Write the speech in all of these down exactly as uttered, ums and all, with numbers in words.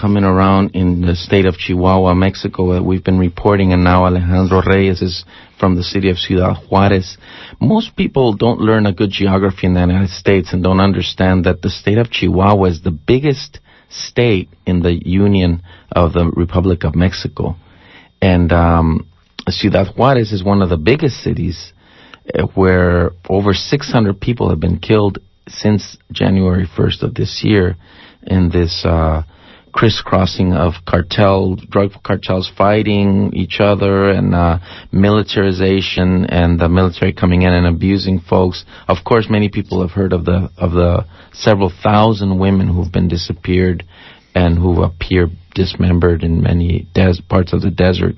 coming around in the state of Chihuahua, Mexico, that we've been reporting, and now Alejandro Reyes is from the city of Ciudad Juarez. Most people don't learn a good geography in the United States and don't understand that the state of Chihuahua is the biggest state in the Union of the Republic of Mexico. And um, Ciudad Juarez is one of the biggest cities uh, where over six hundred people have been killed since January first of this year in this uh, crisscrossing of cartel, drug cartels fighting each other, and uh, militarization, and the military coming in and abusing folks. Of course, many people have heard of the of the several thousand women who've been disappeared and who appear dismembered in many des- parts of the desert.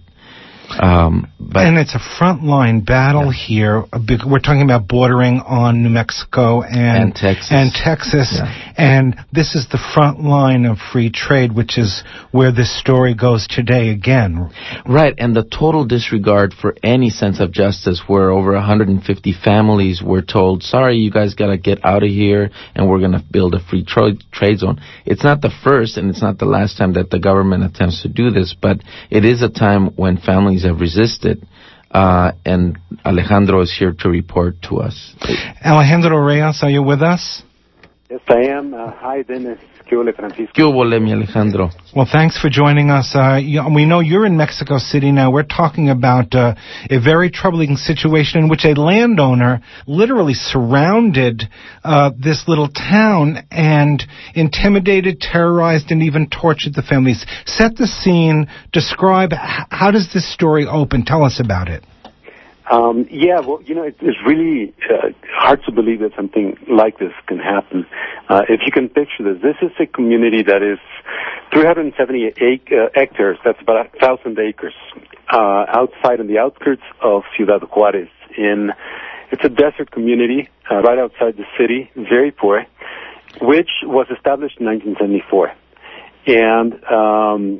Um, but and it's a frontline battle yeah. here. We're talking about bordering on New Mexico and, and Texas. And, Texas. Yeah. And this is the front line of free trade, which is where this story goes today again. Right, and the total disregard for any sense of justice, where over one hundred fifty families were told, sorry, you guys got to get out of here, and we're going to build a free tra- trade zone. It's not the first, and it's not the last time that the government attempts to do this, but it is a time when families have resisted, uh, and Alejandro is here to report to us. Alejandro Reyes, are you with us? Yes, I am. Uh, hi, Dennis. ¿Qué hubo, Francisco? ¿Qué hubo, mi Alejandro? Well, thanks for joining us. Uh, you, we know you're in Mexico City now. We're talking about uh, a very troubling situation in which a landowner literally surrounded uh, this little town and intimidated, terrorized, and even tortured the families. Set the scene. Describe, how does this story open? Tell us about it. Um, yeah, well, you know, it, it's really uh, hard to believe that something like this can happen. Uh, if you can picture this, this is a community that is three hundred seventy ac- uh, hectares, that's about one thousand acres, uh, outside on the outskirts of Ciudad Juarez. In, it's a desert community uh, right outside the city, very poor, which was established in nineteen seventy-four. And um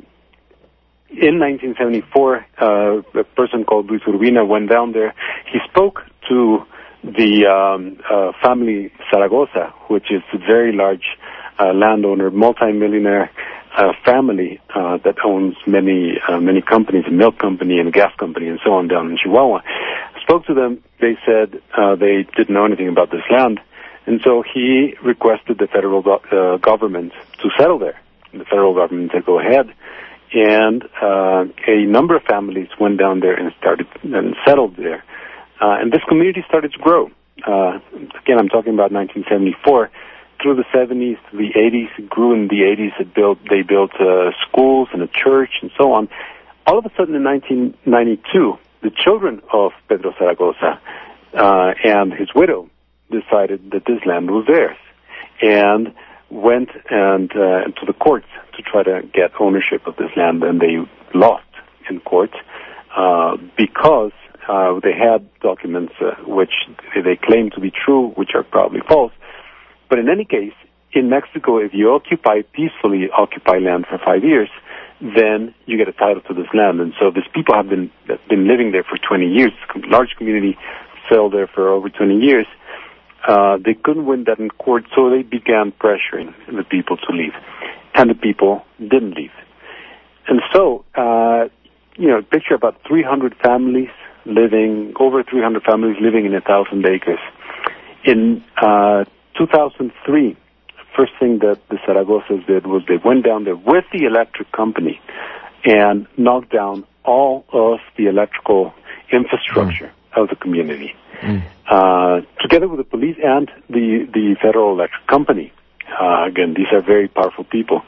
in nineteen seventy-four, uh, a person called Luis Urbina went down there. He spoke to the um, uh, family Zaragoza, which is a very large uh, landowner, multimillionaire uh, family uh, that owns many uh, many companies, a milk company and a gas company and so on down in Chihuahua. Spoke to them. They said uh, they didn't know anything about this land, and so he requested the federal go- uh, government to settle there. The federal government said, go ahead. And uh, a number of families went down there and started and settled there. Uh, and this community started to grow. Uh, again, I'm talking about nineteen seventy-four. Through the seventies, to the eighties, it grew in the eighties. It built, they built uh, schools and a church and so on. All of a sudden in nineteen ninety-two, the children of Pedro Zaragoza uh, and his widow decided that this land was theirs, and went and uh, to the courts to try to get ownership of this land, and they lost in court uh, because uh, they had documents uh, which they claim to be true, which are probably false. But in any case, in Mexico, if you occupy, peacefully occupy land for five years, then you get a title to this land. And so these people have been been living there for twenty years. Large community settled there for over twenty years. Uh, they couldn't win that in court, so they began pressuring the people to leave. And the people didn't leave. And so, uh, you know, picture about three hundred families living, over three hundred families living in one thousand acres. In uh, two thousand three, the first thing that the Zaragozas did was they went down there with the electric company and knocked down all of the electrical infrastructure mm. of the community. Mm. Uh, together with the police and the, the Federal Electric Company. Uh, again, these are very powerful people.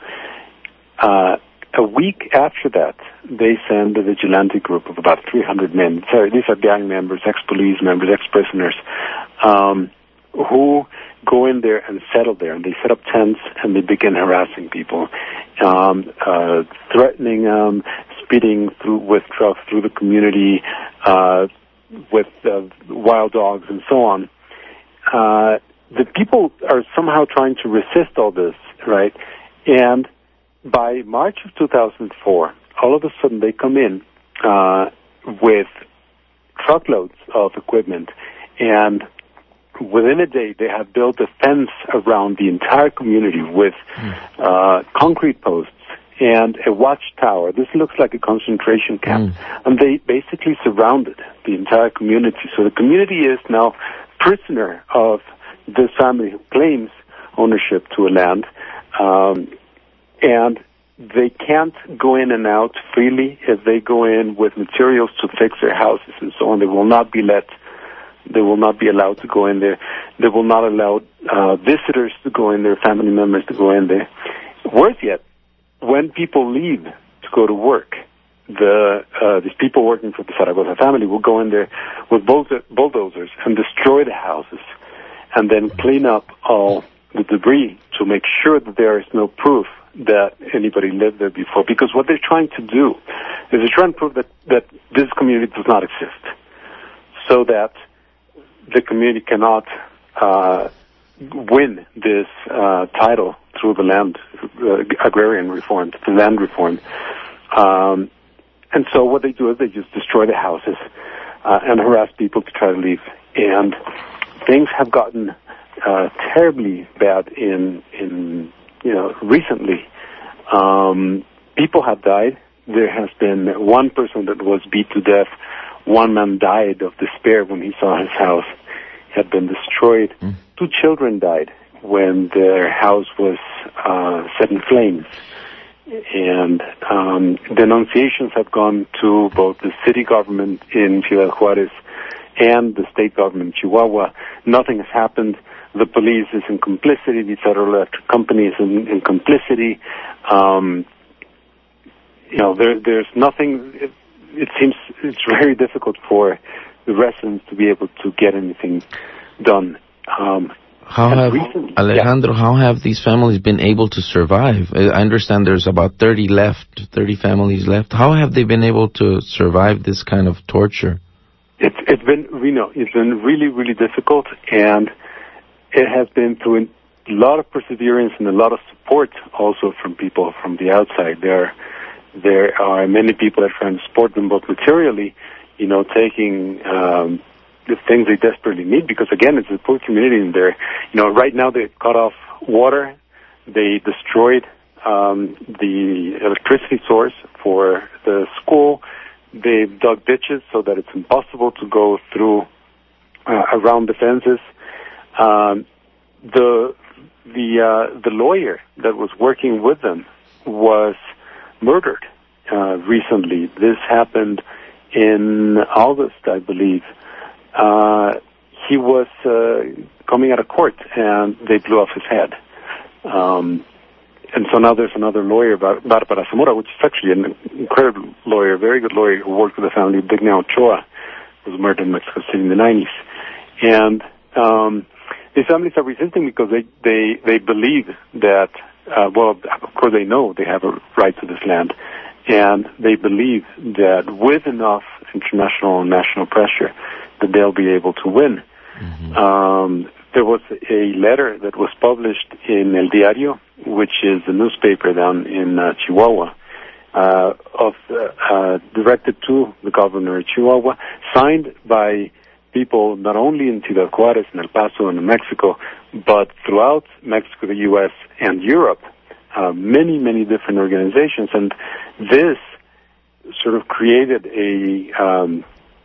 Uh, a week after that, they send a vigilante group of about three hundred men. Sorry, these are gang members, ex-police members, ex-prisoners, um, who go in there and settle there. And they set up tents and they begin harassing people, um, uh, threatening them, speeding through with trucks through the community, uh, with uh, wild dogs and so on. Uh, the people are somehow trying to resist all this, right? And by March of two thousand four, all of a sudden they come in uh, with truckloads of equipment, and within a day they have built a fence around the entire community with uh, concrete posts and a watchtower. This looks like a concentration camp. Mm. And they basically surrounded the entire community. So the community is now prisoner of this family who claims ownership to a land. Um, and they can't go in and out freely. If they go in with materials to fix their houses and so on, they will not be let, they will not be allowed to go in there. They will not allow uh, visitors to go in there, family members to go in there. Worse yet, when people leave to go to work, the uh, these people working for the Zaragoza family will go in there with bulldozers and destroy the houses and then clean up all the debris to make sure that there is no proof that anybody lived there before. Because what they're trying to do is they're trying to prove that, that this community does not exist, so that the community cannot uh, win this uh, title through the land uh, agrarian reform, the land reform. Um, and so what they do is they just destroy the houses uh, and harass people to try to leave. And things have gotten uh, terribly bad in, in you know, recently. Um, people have died. There has been one person that was beat to death. One man died of despair when he saw his house had been destroyed. Mm. Two children died when their house was uh, set in flames. And um, denunciations have gone to both the city government in Ciudad Juárez and the state government in Chihuahua. Nothing has happened. The police is in complicity. The Federal Electric Company is in, in complicity. Um, you know, there, there's nothing. It, it seems it's very difficult for the residents to be able to get anything done. Um, how have recently, Alejandro? Yeah. How have these families been able to survive? I understand there's about thirty left, thirty families left. How have they been able to survive this kind of torture? It's it's been you know it's been really really difficult, and it has been through a lot of perseverance and a lot of support also from people from the outside. There, there are many people that are trying to support them both materially, you know, taking um, the things they desperately need, because again, it's a poor community in there. You know, right now they cut off water, they destroyed um, the electricity source for the school, they've dug ditches so that it's impossible to go through uh, around the fences. Um, the the uh, the lawyer that was working with them was murdered uh, recently. This happened in August, I believe. Uh, he was uh, coming out of court, and they blew off his head. Um, and so now there's another lawyer, Bar- Barbara Zamora, which is actually an incredible lawyer, very good lawyer who worked with the family of Digna Ochoa, who was murdered in Mexico City in the nineties. And um, these families are resisting because they, they, they believe that, uh, well, of course they know they have a right to this land, and they believe that with enough international and national pressure that they'll be able to win. Mm-hmm. Um, there was a letter that was published in El Diario, which is the newspaper down in uh, Chihuahua, uh, of uh, uh, directed to the governor of Chihuahua, signed by people not only in Ciudad Juárez and El Paso and in Mexico, but throughout Mexico, the U S, and Europe, uh, many, many different organizations. And this sort of created a, um,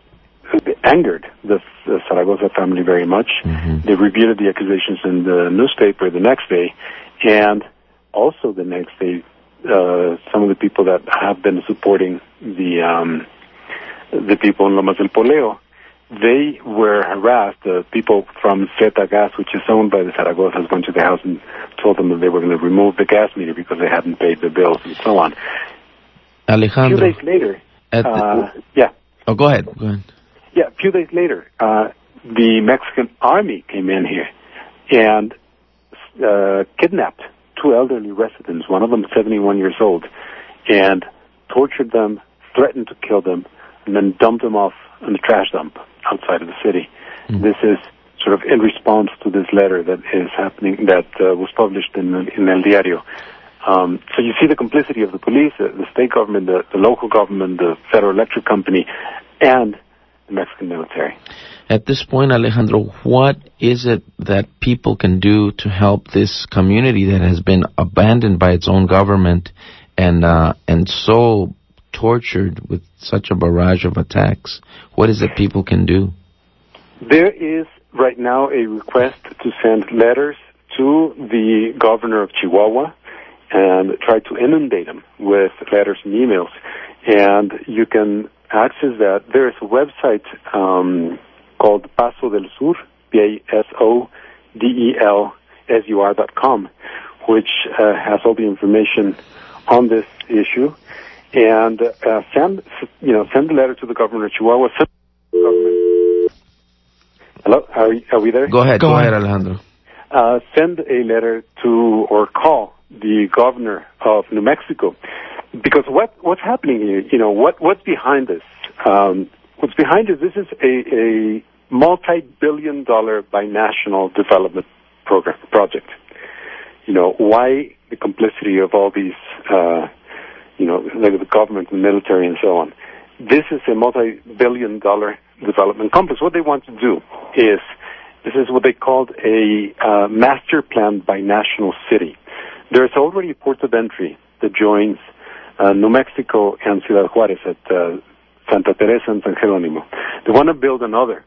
angered the, the Zaragoza family very much. Mm-hmm. They reviewed the accusations in the newspaper the next day, and also the next day, uh, some of the people that have been supporting the, um, the people in Lomas del Poleo, they were harassed. Uh, people from Zeta Gas, which is owned by the Zaragozas, went to the house and told them that they were going to remove the gas meter because they hadn't paid the bills and so on. Alejandro. A few days later, uh, yeah. Oh, go ahead. Go ahead. Yeah, a few days later, uh, the Mexican army came in here and uh, kidnapped two elderly residents, one of them seventy-one years old, and tortured them, threatened to kill them, and then dumped them off in the trash dump outside of the city. Mm. This is sort of in response to this letter that is happening, that uh, was published in, in El Diario. Um, so you see the complicity of the police, the, the state government, the, the local government, the Federal Electric Company, and the Mexican military. At this point, Alejandro, what is it that people can do to help this community that has been abandoned by its own government and uh, and so tortured with such a barrage of attacks. What is it people can do? There is right now a request to send letters to the governor of Chihuahua and try to inundate him with letters and emails. And you can access that. There is a website um, called Paso del Sur, P A S O D E L S U R dot com, which uh, has all the information on this issue. And uh, send, you know, send a letter to the governor of Chihuahua. Send the government. Hello, are, are we there? Go ahead, go, go ahead, ahead Alejandro. Uh, send a letter to or call the governor of New Mexico, because what what's happening here? You know, what what's behind this? Um, what's behind this? This is a, a multi-billion-dollar binational development program project. You know, why the complicity of all these? Uh, you know, like the government, the military, and so on. This is a multi-billion dollar development complex. What they want to do is, this is what they called a uh, master plan binational city. There's already a port of entry that joins uh, New Mexico and Ciudad Juarez at uh, Santa Teresa and San Jerónimo. They want to build another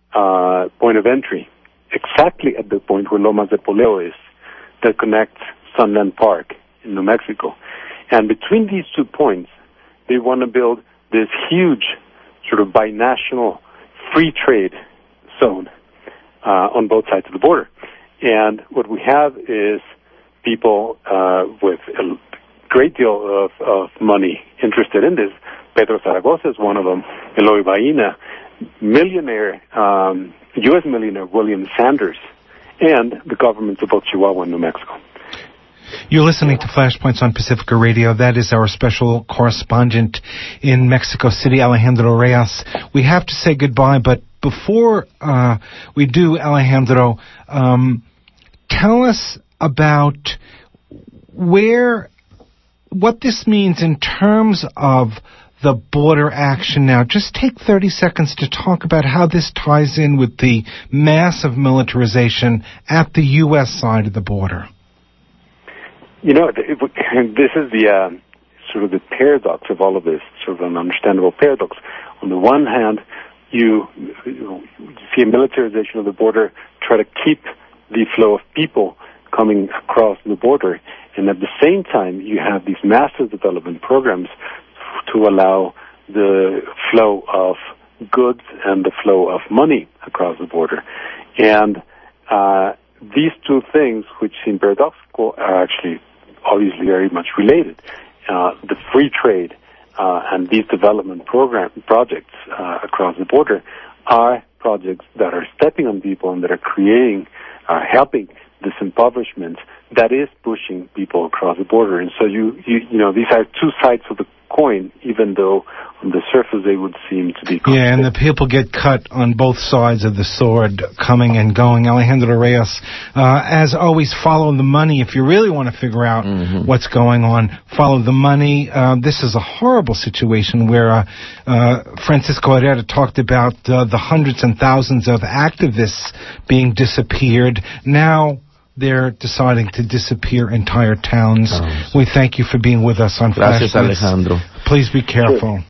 uh, point of entry exactly at the point where Lomas de Poleo is that connects Sunland Park in New Mexico. And between these two points, they want to build this huge sort of binational free trade zone uh, on both sides of the border. And what we have is people uh, with a great deal of, of money interested in this. Pedro Zaragoza is one of them. Eloy Baena, millionaire, um, U S millionaire William Sanders, and the governments of both Chihuahua and New Mexico. You're listening to Flashpoints on Pacifica Radio. That is our special correspondent in Mexico City, Alejandro Reyes. We have to say goodbye, but before uh, we do, Alejandro, um, tell us about where, what this means in terms of the border action now. Just take thirty seconds to talk about how this ties in with the massive militarization at the U S side of the border. You know, it, it, this is the uh, sort of the paradox of all of this, sort of an understandable paradox. On the one hand, you, you see a militarization of the border, try to keep the flow of people coming across the border, and at the same time, you have these massive development programs to allow the flow of goods and the flow of money across the border. And uh, these two things, which seem paradoxical, are actually obviously very much related. Uh, the free trade uh, and these development program projects uh, across the border are projects that are stepping on people and that are creating, are helping this impoverishment that is pushing people across the border. And so you, you, you know, these are two sides of the coin, even though on the surface they would seem to be. Yeah, and the people get cut on both sides of the sword, coming and going. Alejandro Reyes, uh, as always, follow the money. If you really want to figure out mm-hmm. what's going on, follow the money. Uh, this is a horrible situation where uh, uh, Francisco Herrera talked about uh, the hundreds and thousands of activists being disappeared. Now they're deciding to disappear entire towns. Oh. We thank you for being with us on Flashpoints. Gracias, Alejandro. Please be careful.